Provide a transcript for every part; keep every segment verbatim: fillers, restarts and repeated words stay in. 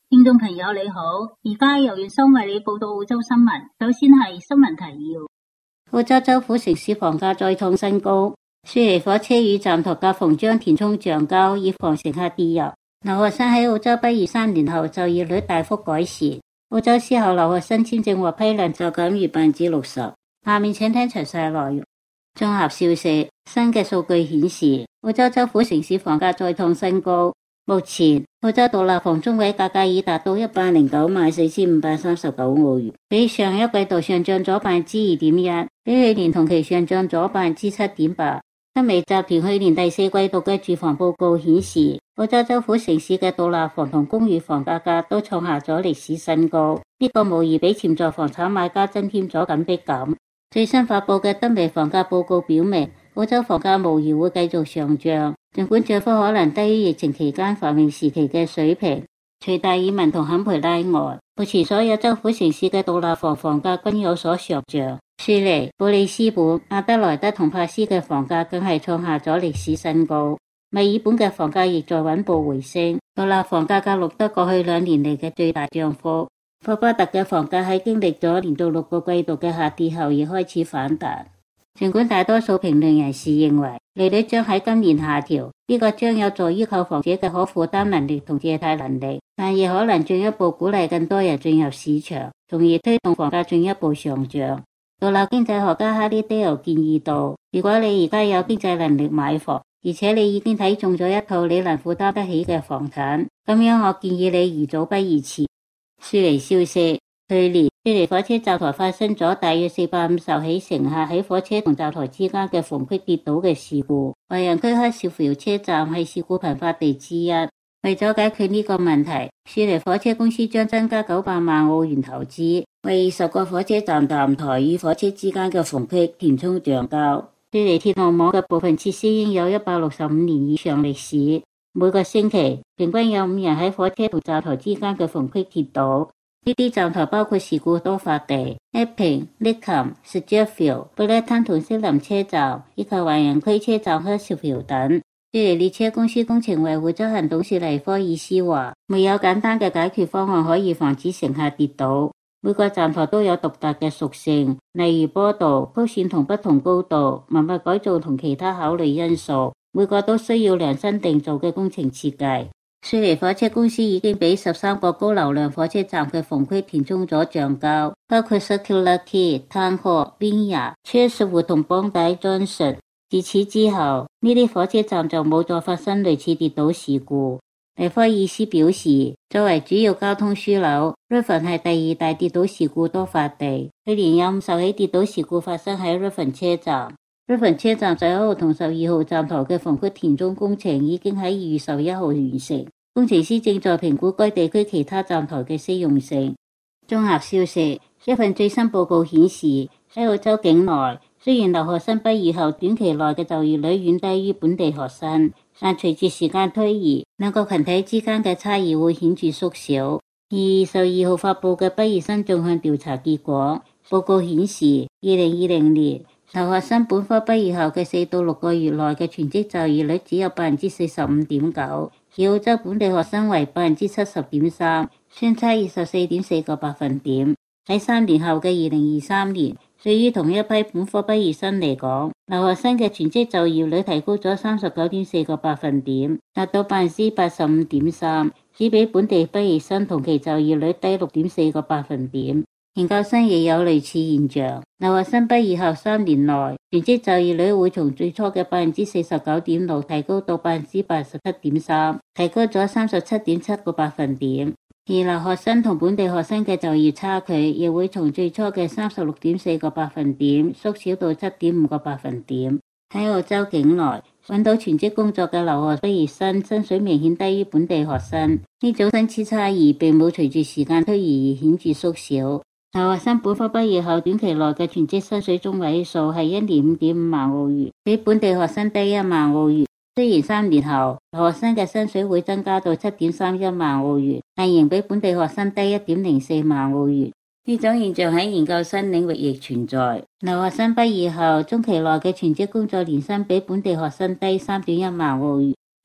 聽眾朋友你好，而家由月生為你報道澳洲新聞。首先係新聞提要：澳洲州府城市房價再創新高，雪梨火車與站台夾縫將填充橡膠，以防乘客跌入。留學生喺澳洲畢業三年後就業率大幅改善，澳洲之後留學生簽證獲批量就減逾百分之六十。下面請聽詳細內容。綜合消息，新嘅數據顯示，澳洲州府城市房價再創新高。目前澳洲獨立房中位價格已達到一百零九萬四千五百三十九澳元，比上一季度上漲咗百分之二點一，比去年同期上漲咗百分之七點八。德美集團去年第四季度嘅住房報告顯示，澳洲州府城市嘅獨立房同公寓房價格都創下咗歷史新高，呢個無疑俾潛在房產買家增添咗緊迫感。最新發布嘅德美房價報告表明，澳洲房價無疑會繼續上漲，儘管漲幅可能低於疫情期間繁榮時期嘅水平。除達爾文同坎培拉外，目前所有州府城市嘅獨立房房價均有所上漲。雪梨、布里斯本、阿德萊德同珀斯嘅房價更係創下咗歷史新高。墨爾本嘅房價亦在穩步回升，獨立房價格錄得過去兩年嚟嘅最大漲幅。霍巴特嘅房價喺經歷咗連續六個季度嘅下跌後，亦開始反彈。儘管大多數評論人士認為利率將喺今年下調，呢個將有助於購房者嘅可負擔能力同借貸能力，但亦可能進一步鼓勵更多人進入市場，從而推動房價進一步上漲。獨立經濟學家哈利戴爾建議到，如果你而家有經濟能力買房，而且你已經睇中咗一套你能負擔得起嘅房產，咁樣我建議你宜早不宜遲。雪梨消息，去年雪梨火車站台發生咗大約四百五十起乘客喺火車同站台之間嘅縫隙跌倒嘅事故，華人區克士福車站係事故頻發地之一。為咗解決呢個問題，雪梨火車公司將增加九百萬澳元投資，為二十個火車站站台與火車之間嘅縫隙填充橡膠。雪梨鐵路網嘅部分設施應有一百六十五年以上歷史。每個星期平均有五人喺火車同站台之間嘅縫隙跌倒。呢啲站台包括事故多發地、Epping、Lidcombe、Sturfield、布列坦同悉林車站，以及華人區車站克士福等。雪梨列車公司工程維護執行董事黎科爾斯話，沒有簡單嘅解決方案可以防止乘客跌倒。每個站台都有獨特嘅屬性，例如坡度、曲線同不同高度、文物改造同其他考慮因素，每個都需要量身定做嘅工程設計。雪梨火車公司已經俾十三個高流量火車站嘅縫隙填充咗橡膠，包括 Circular Quay、Town Hall、Vineyard、Chatswood 同 Bondi Junction。自此之後，呢啲火車站就冇再發生類似跌倒事故。黎科爾斯表示，作為主要交通樞紐 Ruthven 係第二大跌倒事故多發地，去年有五十起跌倒事故發生喺 Ruthven 車站。Ruthven 車站十一號同十二號站台嘅縫隙填充工程已經喺二月十一號完成，工程師正在評估該地區其他站台嘅適用性。綜合消息，一份最新報告顯示，喺澳洲境內，雖然留學生畢業後短期內嘅就業率遠低於本地學生，但隨住時間推移，兩個群體之間嘅差異會顯著縮小。而十二號發佈嘅畢業生縱向調查結果報告顯示，二零二零年留學生本科畢業後嘅四到六個月內嘅全職就業率只有百分之四十五點九，而澳洲本地學生為百分之七十點三，相差二十四點四個百分點。喺三年後嘅二零二三年，對於同一批本科畢業生嚟講，留學生嘅全職就業率提高咗三十九點四個百分點，達到百分之八十五點三，只比本地畢業生同期就業率低六點四個百分點。研究生亦有類似現象，留學生畢業後三年內，全職就業率會從最初嘅百分之四十九點六提高到百分之八十七點三，提高咗三十七點七個百分點。而留學生同本地學生嘅就業差距亦會從最初嘅三十六點四個百分點縮小到七點五個百分點。喺澳洲境內揾到全職工作嘅留學畢業生薪水明顯低於本地學生，呢種薪資差異並冇隨住時間推移而顯著縮小。留學生本科畢業後短期內嘅全職薪水中位數係一年五點五萬澳元，比本地學生低一萬澳元。雖然三年後留學生嘅薪水會增加到七點三一萬澳元，但仍比本地學生低一點零四萬澳元。呢種現象喺研究生領域亦存在。留學生畢業後中期內嘅全職工作年薪比本地學生低三點一萬澳元，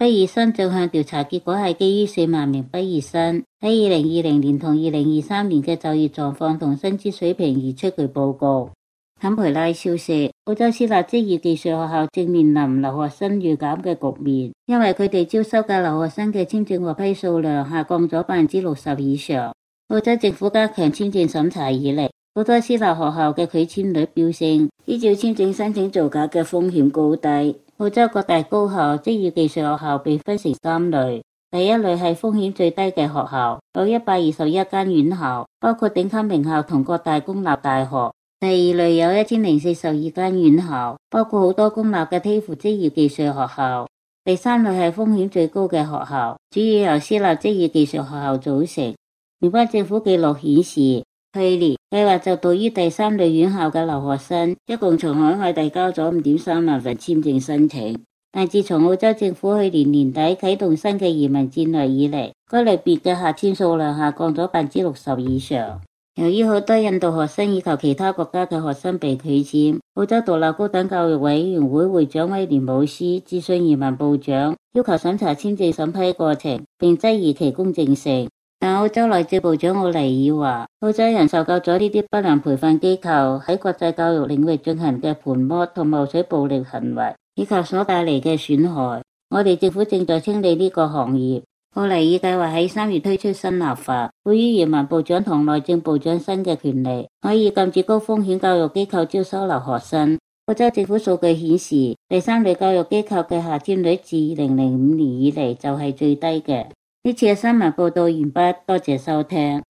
畢業生進項調查結果係基於四萬名畢業生喺二零二零年同二零二三年嘅就業狀況同薪資水平而出具報告。坎培拉消息，澳洲私立職業技術學校正面臨留學生銳減嘅局面，因為佢哋招收嘅留學生嘅簽證獲批數量下降咗百分之六十以上。澳洲政府加強簽證審查以嚟，好多私立學校嘅拒簽率飆升，依照簽證申請造假嘅風險高低。澳洲各大高校職業技術學校被分成三類，第一類係風險最低嘅學校，有一百二十一間院校，包括頂級名校同各大公立大學。第二類有一千零四十二間院校，包括好多公立嘅基輔職業技術學校。第三類係風險最高嘅學校，主要由私立職業技術學校組成。聯邦政府記錄顯示，去年計劃就讀於第三類院校嘅留學生，一共從海外遞交咗五點三萬份簽證申請。但自從澳洲政府去年年底啟動新嘅移民戰略以嚟，該類別嘅下簽數量下降咗百分之六十以上。由於好多印度學生以及其他國家嘅學生被拒簽，澳洲獨立高等教育委員會會長威廉姆斯諮詢移民部長，要求審查簽證審批過程，並質疑其公正性。但澳洲內政部長奧尼爾話，澳洲人受夠咗呢啲不良培訓機構喺國際教育領域進行嘅盤剝同謀取暴力行為，以及所帶嚟嘅損害。我哋政府正在清理呢個行業。奧尼爾計劃喺三月推出新立法，賦予移民部長同內政部長新嘅權利，可以禁止高風險教育機構招收留學生。澳洲政府數據顯示，第三類教育機構嘅下簽率自二零零五年以嚟就係最低嘅。呢次嘅新聞報道完畢，多謝收聽。